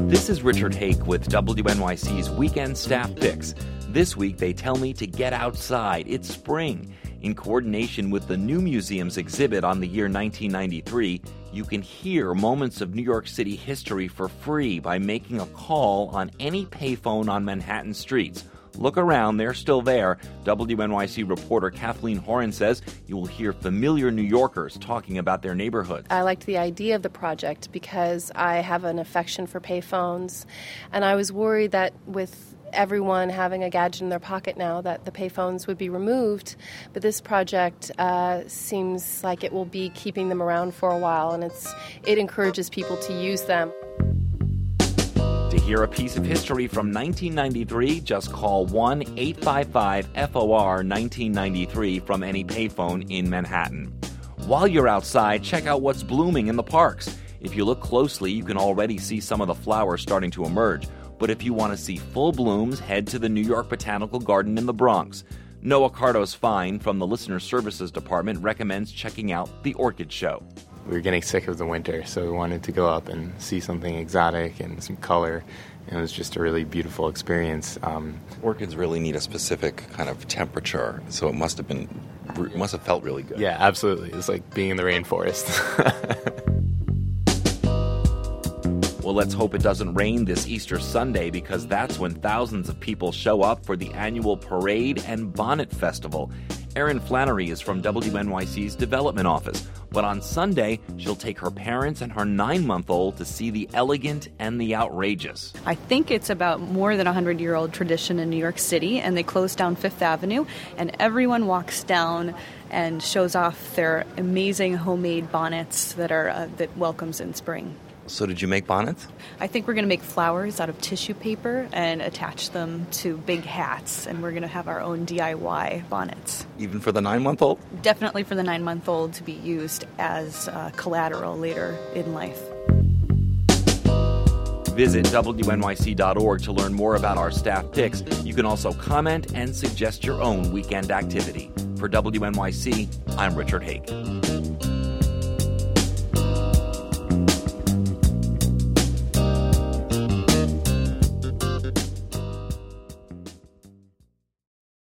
This is Richard Hake with WNYC's Weekend Staff Picks. This week, they tell me to get outside. It's spring. In coordination with the New Museum's exhibit on the year 1993, you can hear moments of New York City history for free by making a call on any payphone on Manhattan streets. Look around, they're still there. WNYC reporter Kathleen Horan says you will hear familiar New Yorkers talking about their neighborhoods. I liked the idea of the project because I have an affection for payphones, and I was worried that with everyone having a gadget in their pocket now that the payphones would be removed, but this project seems like it will be keeping them around for a while, and it encourages people to use them. To hear a piece of history from 1993, just call 1-855-FOR-1993 from any payphone in Manhattan. While you're outside, check out what's blooming in the parks. If you look closely, you can already see some of the flowers starting to emerge. But if you want to see full blooms, head to the New York Botanical Garden in the Bronx. Noah Cardos Fine from the Listener Services Department recommends checking out the Orchid Show. We were getting sick of the winter, so we wanted to go up and see something exotic and some color. And it was just a really beautiful experience. Orchids really need a specific kind of temperature, so it must have felt really good. Yeah, absolutely. It's like being in the rainforest. Well, let's hope it doesn't rain this Easter Sunday, because that's when thousands of people show up for the annual Parade and Bonnet Festival. Erin Flannery is from WNYC's Development Office, but on Sunday, she'll take her parents and her 9-month-old to see the elegant and the outrageous. I think it's about more than a 100-year-old tradition in New York City, and they close down Fifth Avenue, and everyone walks down and shows off their amazing homemade bonnets that welcomes in spring. So did you make bonnets? I think we're going to make flowers out of tissue paper and attach them to big hats, and we're going to have our own DIY bonnets. Even for the 9-month-old? Definitely for the 9-month-old to be used as collateral later in life. Visit WNYC.org to learn more about our staff picks. You can also comment and suggest your own weekend activity. For WNYC, I'm Richard Hake.